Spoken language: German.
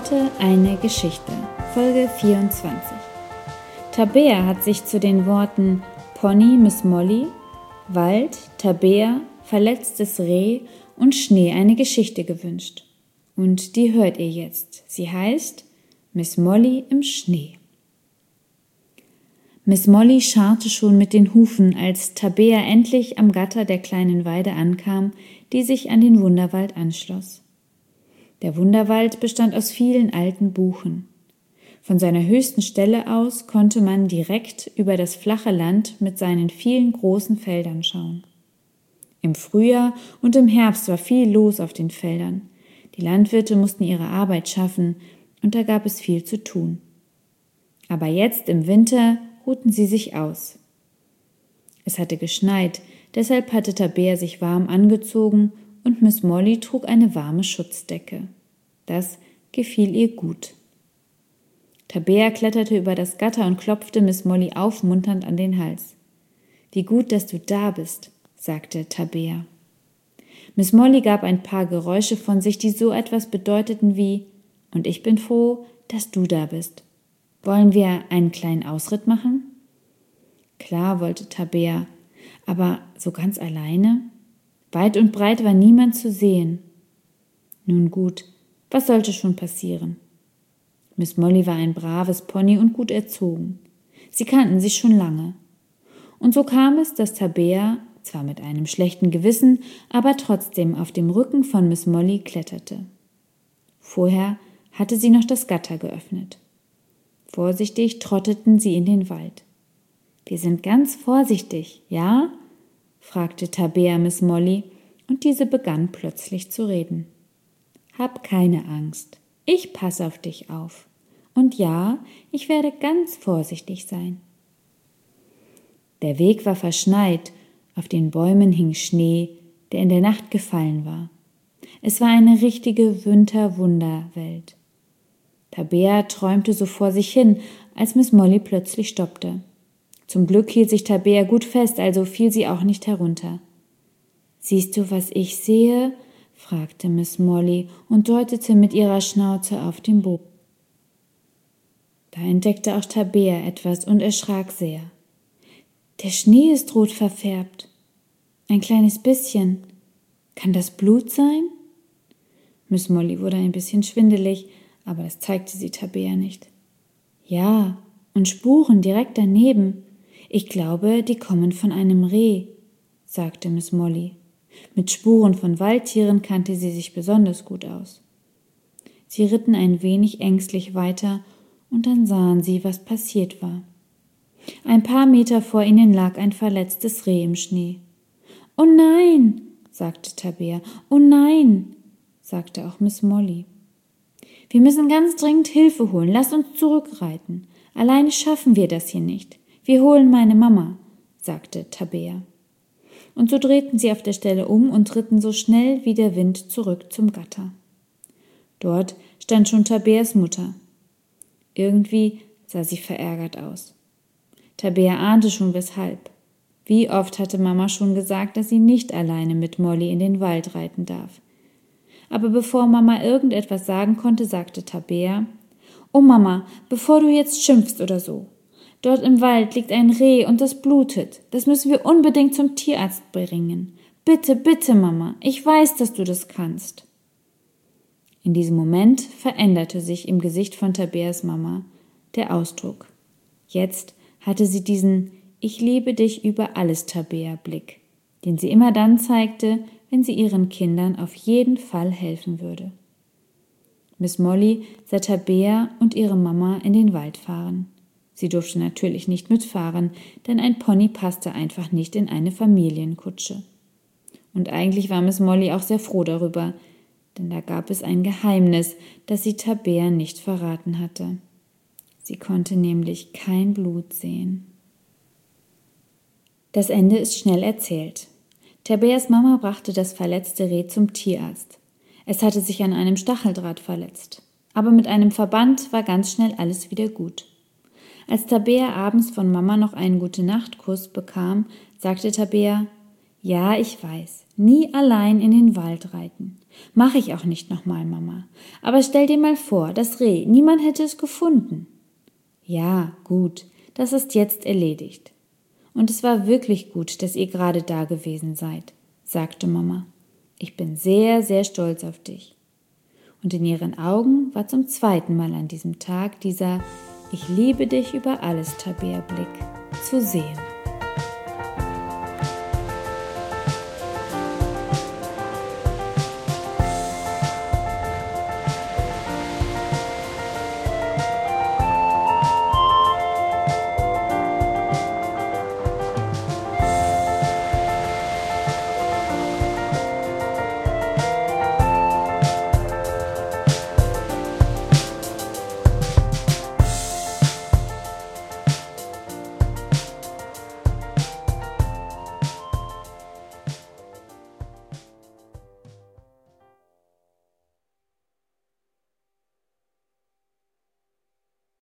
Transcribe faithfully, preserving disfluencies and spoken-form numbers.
Heute eine Geschichte, Folge vierundzwanzig. Tabea hat sich zu den Worten Pony Miss Molly, Wald, Tabea, verletztes Reh und Schnee eine Geschichte gewünscht. Und die hört ihr jetzt. Sie heißt Miss Molly im Schnee. Miss Molly scharrte schon mit den Hufen, als Tabea endlich am Gatter der kleinen Weide ankam, die sich an den Wunderwald anschloss. Der Wunderwald bestand aus vielen alten Buchen. Von seiner höchsten Stelle aus konnte man direkt über das flache Land mit seinen vielen großen Feldern schauen. Im Frühjahr und im Herbst war viel los auf den Feldern. Die Landwirte mussten ihre Arbeit schaffen, und da gab es viel zu tun. Aber jetzt im Winter ruhten sie sich aus. Es hatte geschneit, deshalb hatte Tabea sich warm angezogen und Miss Molly trug eine warme Schutzdecke. Das gefiel ihr gut. Tabea kletterte über das Gatter und klopfte Miss Molly aufmunternd an den Hals. »Wie gut, dass du da bist«, sagte Tabea. Miss Molly gab ein paar Geräusche von sich, die so etwas bedeuteten wie »Und ich bin froh, dass du da bist. Wollen wir einen kleinen Ausritt machen?« Klar, wollte Tabea, aber so ganz alleine? Weit und breit war niemand zu sehen. Nun gut, was sollte schon passieren? Miss Molly war ein braves Pony und gut erzogen. Sie kannten sich schon lange. Und so kam es, dass Tabea, zwar mit einem schlechten Gewissen, aber trotzdem auf dem Rücken von Miss Molly kletterte. Vorher hatte sie noch das Gatter geöffnet. Vorsichtig trotteten sie in den Wald. »Wir sind ganz vorsichtig, ja?« fragte Tabea Miss Molly, und diese begann plötzlich zu reden. »Hab keine Angst, ich passe auf dich auf. Und ja, ich werde ganz vorsichtig sein.« Der Weg war verschneit, auf den Bäumen hing Schnee, der in der Nacht gefallen war. Es war eine richtige Winterwunderwelt. Tabea träumte so vor sich hin, als Miss Molly plötzlich stoppte. Zum Glück hielt sich Tabea gut fest, also fiel sie auch nicht herunter. »Siehst du, was ich sehe?« fragte Miss Molly und deutete mit ihrer Schnauze auf den Boden. Da entdeckte auch Tabea etwas und erschrak sehr. »Der Schnee ist rot verfärbt. Ein kleines bisschen. Kann das Blut sein?« Miss Molly wurde ein bisschen schwindelig, aber das zeigte sie Tabea nicht. »Ja, und Spuren direkt daneben. Ich glaube, die kommen von einem Reh«, sagte Miss Molly. Mit Spuren von Waldtieren kannte sie sich besonders gut aus. Sie ritten ein wenig ängstlich weiter, und dann sahen sie, was passiert war. Ein paar Meter vor ihnen lag ein verletztes Reh im Schnee. »Oh nein«, sagte Tabea. »Oh nein«, sagte auch Miss Molly. »Wir müssen ganz dringend Hilfe holen. Lass uns zurückreiten. Alleine schaffen wir das hier nicht. Wir holen meine Mama«, sagte Tabea. Und so drehten sie auf der Stelle um und ritten so schnell wie der Wind zurück zum Gatter. Dort stand schon Tabeas Mutter. Irgendwie sah sie verärgert aus. Tabea ahnte schon weshalb. Wie oft hatte Mama schon gesagt, dass sie nicht alleine mit Molly in den Wald reiten darf. Aber bevor Mama irgendetwas sagen konnte, sagte Tabea: »Oh Mama, bevor du jetzt schimpfst oder so. Dort im Wald liegt ein Reh und das blutet. Das müssen wir unbedingt zum Tierarzt bringen. Bitte, bitte, Mama, ich weiß, dass du das kannst.« In diesem Moment veränderte sich im Gesicht von Tabeas Mama der Ausdruck. Jetzt hatte sie diesen »Ich liebe dich über alles, Tabea«-Blick, den sie immer dann zeigte, wenn sie ihren Kindern auf jeden Fall helfen würde. Miss Molly sah Tabea und ihre Mama in den Wald fahren. Sie durfte natürlich nicht mitfahren, denn ein Pony passte einfach nicht in eine Familienkutsche. Und eigentlich war Miss Molly auch sehr froh darüber, denn da gab es ein Geheimnis, das sie Tabea nicht verraten hatte. Sie konnte nämlich kein Blut sehen. Das Ende ist schnell erzählt. Tabeas Mama brachte das verletzte Reh zum Tierarzt. Es hatte sich an einem Stacheldraht verletzt. Aber mit einem Verband war ganz schnell alles wieder gut. Als Tabea abends von Mama noch einen Gute-Nacht-Kuss bekam, sagte Tabea: »Ja, ich weiß, nie allein in den Wald reiten. Mach ich auch nicht nochmal, Mama. Aber stell dir mal vor, das Reh, niemand hätte es gefunden. Ja, gut, das ist jetzt erledigt. Und es war wirklich gut, dass ihr gerade da gewesen seid, sagte Mama. Ich bin sehr, sehr stolz auf dich. Und in ihren Augen war zum zweiten Mal an diesem Tag dieser Ich liebe dich über alles, Tabea Blick zu sehen.